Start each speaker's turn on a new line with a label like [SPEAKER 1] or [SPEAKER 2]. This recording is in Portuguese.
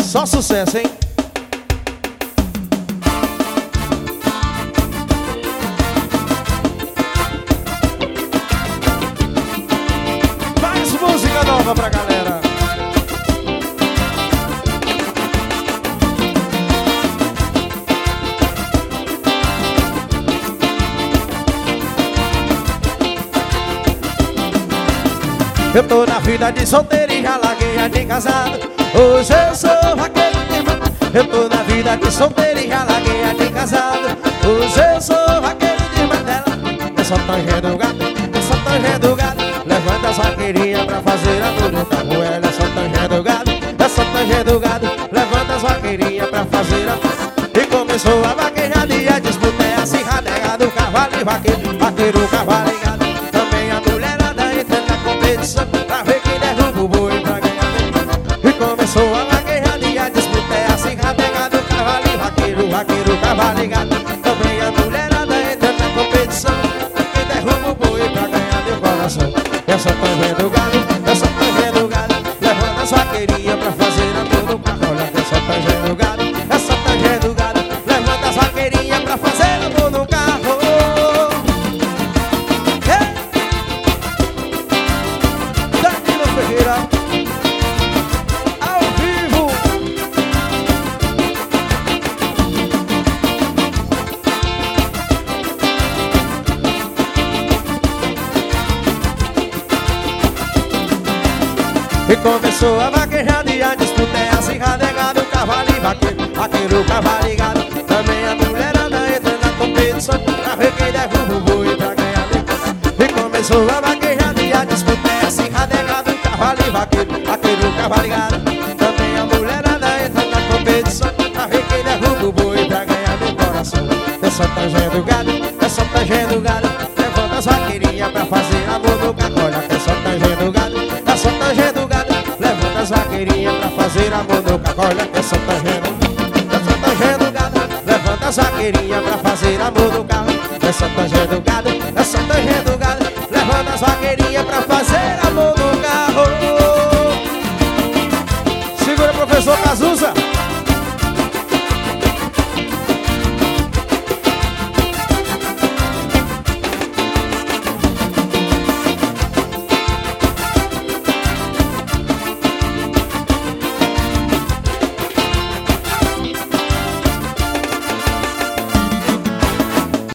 [SPEAKER 1] Só sucesso, hein? Mais música nova pra galera. Eu tô na vida de solteiro e já larguei a de casado. Hoje eu sou vaqueiro de mata. Eu tô na vida de solteiro e já larguei a de casado. Hoje eu sou vaqueiro de matela. É só tangendo o gato, é só tangendo o gato. Levanta as vaqueirinhas pra fazer amor no carro. É só tangendo o gato, é só tangendo o gato. Levanta as vaqueirinhas pra fazer amor. E começou a vaquejada, a disputa é acirrada do cavalo e vaqueiro, vaqueiro, cavalo e gado. Também a mulherada entra na competição pra ver quem derruba o boi pra ganhar tempo. E começou a vaquejada e a disputa é acirrada do cavalo e vaqueiro, vaqueiro, cavalo e gado. Também a mulherada entra na competição pra quem derruba o boi pra ganhar teu coração. É só tangendo o gado, é só tangendo o gado. Levanta as vaqueirinhas pra fazer amor no carro. Olha que é só tangendo o gado, é só tangendo o gado. Levanta as vaqueirinhas pra fazer amor no carro. Danilo Ferreira, ao vivo. E começou a vaquejada e a disputa é acirrada, é gado, cavalo e vaqueiro, vaqueiro, cavalo e gado. Também a mulherada entra na competição pra ver quem derruba o boi pra ganhar tempo. E começou a vaquejada e a disputa é acirrada, é gado, cavalo e vaqueiro, vaqueiro, cavalo e gado. Também a mulherada entra na competição pra ver quem derruba o boi pra ganhar meu coração. É só tangendo o gado, é só tangendo o gado. Levanta as vaqueirinhas pra fazer amor no carro. Olha que é só tangendo o gado, é só tangendo o gado. Levanta as vaqueirinhas pra fazer amor no carro. Olha que é só tangendo o gado. Levanta as vaqueirinhas pra fazer amor no carro. É só tangendo o gado, é só tangendo